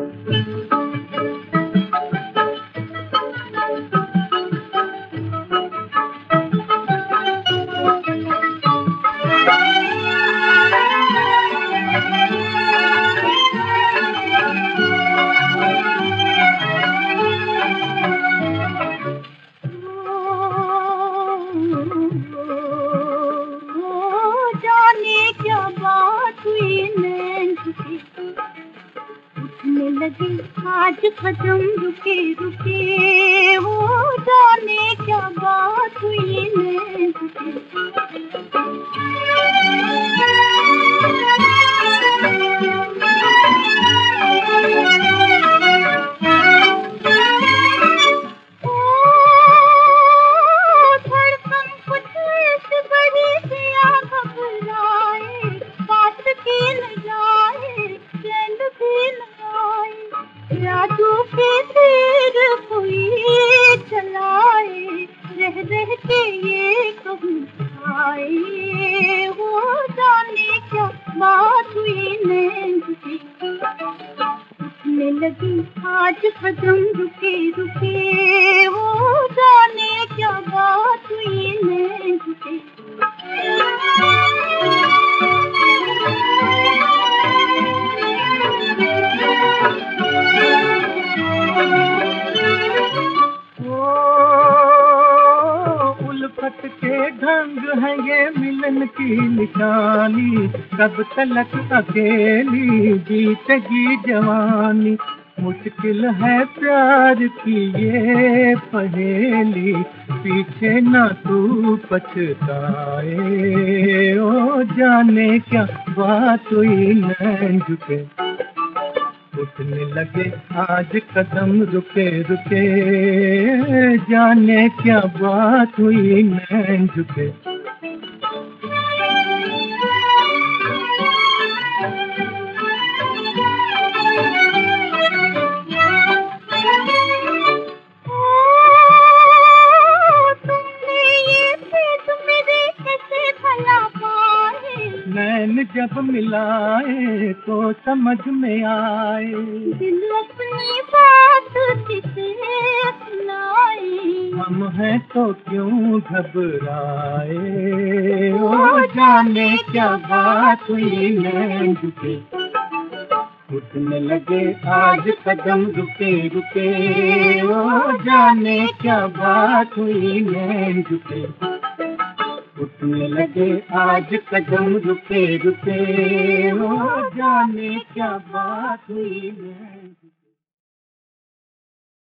जाने क्या बात हुई नैन झुके, उठने लगे आज कदम रुके रुके। वो जाने क्या बात हुई नैन झुके। जादू के तीर कोई चलाए, रह रह के ये कहूँ आए। वो जाने क्या बात हुई नैन झुके, उठने लगी आज कदम रुके रुके। वो जाने क्या बात हुई नैन झुके। उल्फत के ढंग है ये मिलन की निशानी, कब तलक अकेली जीतेगी जवानी। मुश्किल है प्यार की ये पहेली, पीछे ना तू पछताए। ओ जाने क्या बात हुई नैन झुके, उठने लगे आज कदम रुके रुके। जाने क्या बात हुई नैन झुके। नैन जब मिलाए तो समझ में आए, दिल अपनी बात किसे सुनाए। हम हैं तो क्यों घबराए। ओ जाने क्या बात हुई नैन झुके, उठने लगे आज कदम रुके रुके। ओ जाने क्या बात हुई नैन झुके, उठने लगे आज कदम रुके रुके। ओ जाने क्या बात हुई नैन झुके।